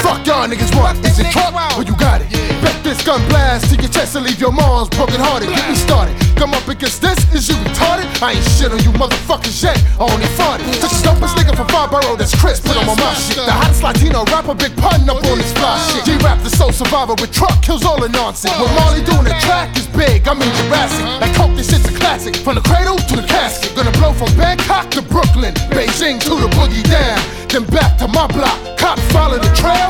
fuck y'all niggas want? Is it truck or you got it? Bet this gun blast to your chest and leave your moms broken hearted. Get me started. Come up against this, is you retarded? I ain't shit on you motherfuckers yet, I only farted. Such a dopest nigga from Farborough, that's Chris, put on my mouth shit. The hottest Latino rapper, big pun up on this fly shit. G-Rap, the soul survivor with truck, kills all the nonsense. What Marley doing the track is big, I mean Jurassic. Like Coke, this shit's a classic. From the cradle to the casket. Gonna blow from Bangkok to Brooklyn, Beijing to the boogie down. Then back to my block, cops follow the trail.